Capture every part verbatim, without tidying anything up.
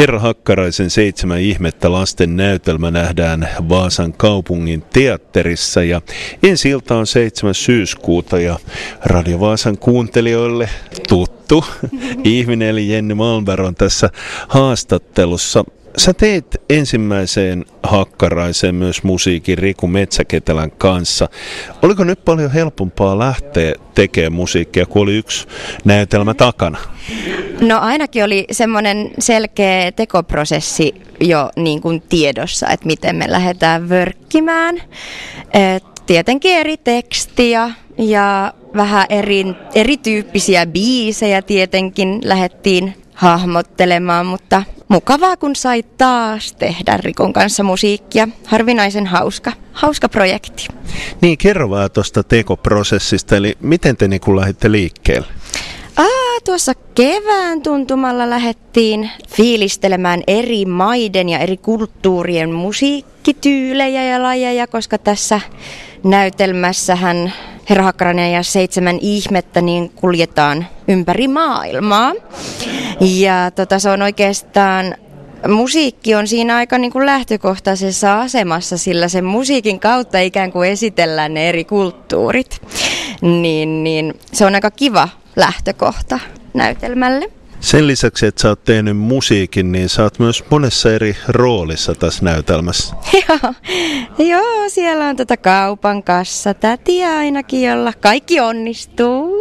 Herra Hakkaraisen seitsemän ihmettä lasten näytelmä nähdään Vaasan kaupungin teatterissa ja ensi ilta on seitsemäs syyskuuta ja Radio Vaasan kuuntelijoille tuttu ihminen eli Jenny Malmberg on tässä haastattelussa. Sä teit ensimmäiseen Hakkaraiseen myös musiikin Riku Metsäketelän kanssa. Oliko nyt paljon helpompaa lähteä tekemään musiikkia, kun oli yksi näytelmä takana? No ainakin oli semmoinen selkeä tekoprosessi jo niin kuin tiedossa, että miten me lähdetään vörkkimään. Et tietenkin eri tekstiä ja vähän eri, erityyppisiä biisejä tietenkin lähdettiin hahmottelemaan, mutta mukavaa kun sai taas tehdä Rikon kanssa musiikkia. Harvinaisen hauska, hauska projekti. Niin, kerro vähän tuosta tekoprosessista, eli miten te niin kun lähditte liikkeelle? Aa, tuossa kevään tuntumalla lähdettiin fiilistelemään eri maiden ja eri kulttuurien musiikkityylejä ja lajeja, koska tässä näytelmässähän Herra Hakkarainen ja seitsemän ihmettä niin kuljetaan ympäri maailmaa. Ja tota, se on oikeastaan, musiikki on siinä aika niin kuin lähtökohtaisessa asemassa, sillä sen musiikin kautta ikään kuin esitellään ne eri kulttuurit. Niin, niin se on aika kiva lähtökohta näytelmälle. Sen lisäksi, että sä oot tehnyt musiikin, niin sä oot myös monessa eri roolissa tässä näytelmässä. Joo, joo, siellä on tota kaupan kassa tätiä ainakin, jolla kaikki onnistuu.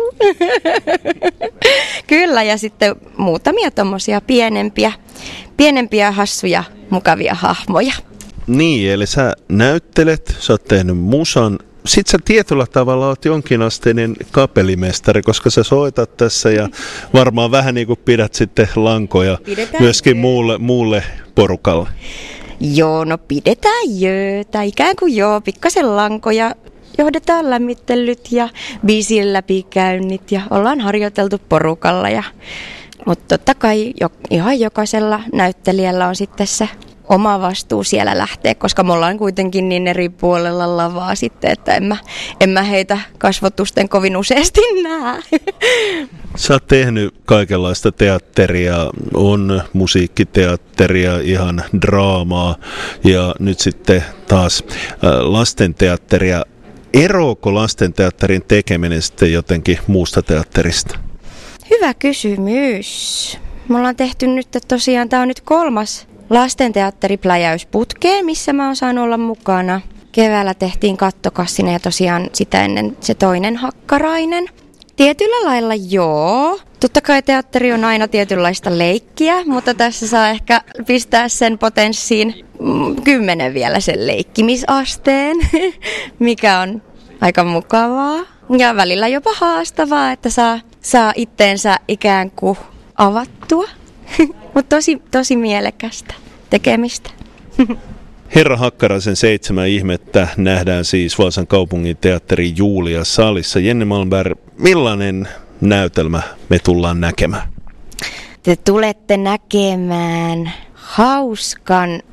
Kyllä, ja sitten muutamia tommosia pienempiä, pienempiä hassuja, mukavia hahmoja. Niin, eli sä näyttelet, sä oot tehnyt musan. Sitten sä tietyllä tavalla oot jonkinasteinen kapellimestari, koska sä soitat tässä ja varmaan vähän niin kuin pidät sitten lankoja pidetään myöskin muulle, muulle porukalle. Joo, no pidetään jöötä, ikään kuin joo, pikkasen lankoja, johdetaan lämmittelyt ja biisin läpikäynnit ja ollaan harjoiteltu porukalla. Ja, mutta totta kai jo, ihan jokaisella näyttelijällä on sitten se oma vastuu siellä lähtee, koska me ollaan kuitenkin niin eri puolella lavaa sitten, että en mä, en mä heitä kasvotusten kovin useasti näe. Sä oot tehnyt kaikenlaista teatteria, on musiikkiteatteria, ihan draamaa ja nyt sitten taas lastenteatteria. Eroako lastenteatterin tekeminen sitten jotenkin muusta teatterista? Hyvä kysymys. Me ollaan tehty nyt tosiaan, tää on nyt kolmas lastenteatteripläjäys putkeen, missä mä oon saanut olla mukana. Keväällä tehtiin Kattokassinen ja tosiaan sitä ennen se toinen Hakkarainen. Tietyllä lailla joo. Totta kai teatteri on aina tietynlaista leikkiä, mutta tässä saa ehkä pistää sen potenssiin kymmenen vielä sen leikkimisasteen, mikä on aika mukavaa. Ja välillä jopa haastavaa, että saa, saa itteensä ikään kuin avattua. Mutta tosi, tosi mielekästä tekemistä. Herra Hakkaraisen seitsemän ihmettä nähdään siis Vaasan kaupungin teatterin Julia salissa. Jenny Malmberg, millainen näytelmä me tullaan näkemään? Te tulette näkemään hauskan,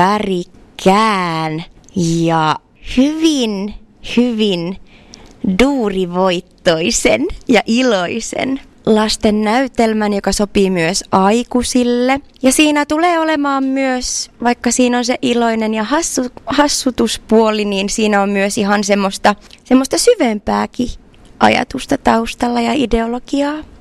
värikään ja hyvin, hyvin duurivoittoisen ja iloisen lasten näytelmän, joka sopii myös aikuisille. Ja siinä tulee olemaan myös, vaikka siinä on se iloinen ja hassu, hassutuspuoli, niin siinä on myös ihan semmoista, semmoista syvempääkin ajatusta taustalla ja ideologiaa.